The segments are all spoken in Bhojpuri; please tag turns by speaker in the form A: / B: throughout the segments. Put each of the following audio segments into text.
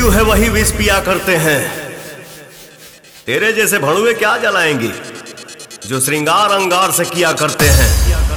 A: मृत्यु है वही विष पिया करते हैं। तेरे जैसे भड़ुए क्या जलाएंगे जो श्रृंगार अंगार से किया करते हैं।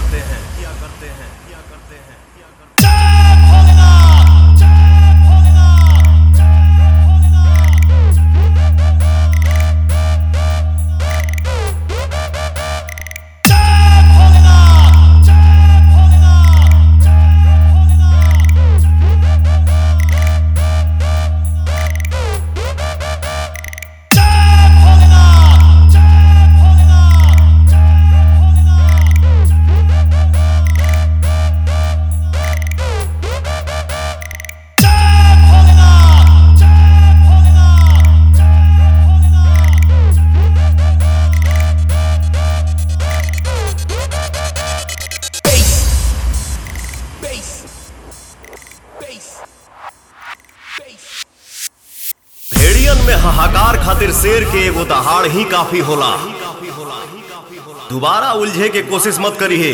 A: भेड़ियन में हाहाकार खातिर शेर के एगो दहाड़ ही काफी होला। दोबारा उलझे के कोशिश मत करिए,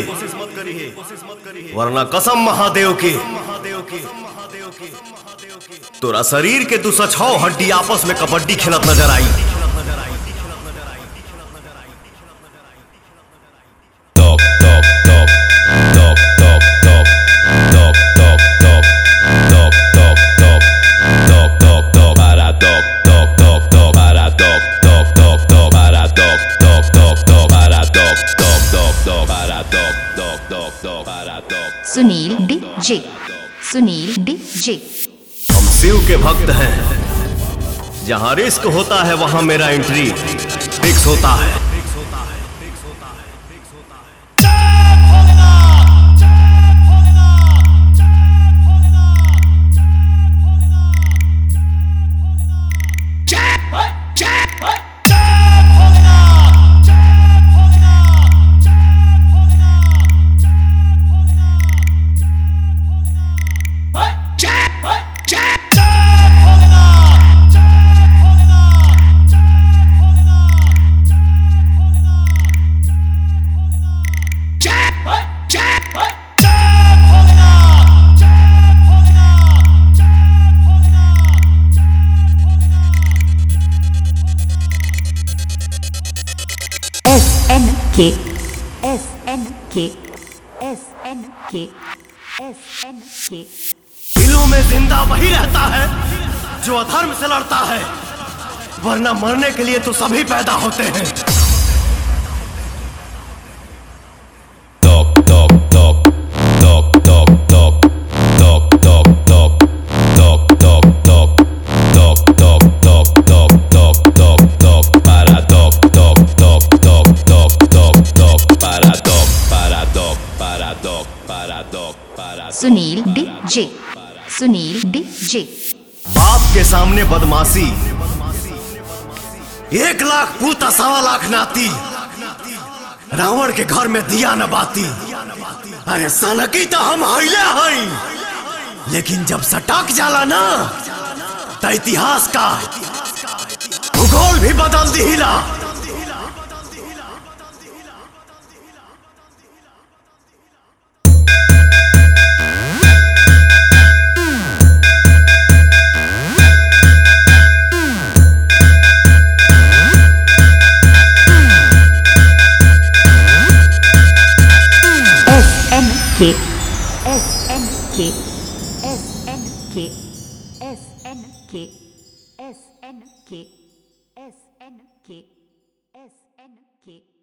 A: वरना कसम महादेव की तोरा शरीर के 206 हड्डी आपस में कबड्डी खेलत नजर आई।
B: Sunil DJ, Sunil DJ.
A: हम शिव के भक्त हैं, जहां रिस्क होता है वहां मेरा एंट्री फिक्स होता है।
B: SNK, SNK, SNK, SNK।
A: दिलों में जिंदा वही रहता है जो अधर्म से लड़ता है, वरना मरने के लिए तो सभी पैदा होते हैं।
B: Sunil DJ, Sunil DJ.
A: बाप के सामने बदमाशी, 1 लाख पूता 1.25 लाख नाती, रावण के घर में दिया न बाती। अरे सनकी तो हम हईले हई, लेकिन जब सटक जाला ना तो इतिहास का भूगोल भी बदल दिहिला।
B: SNK, SNK, SNK, SNK, SNK, SNK, SNK।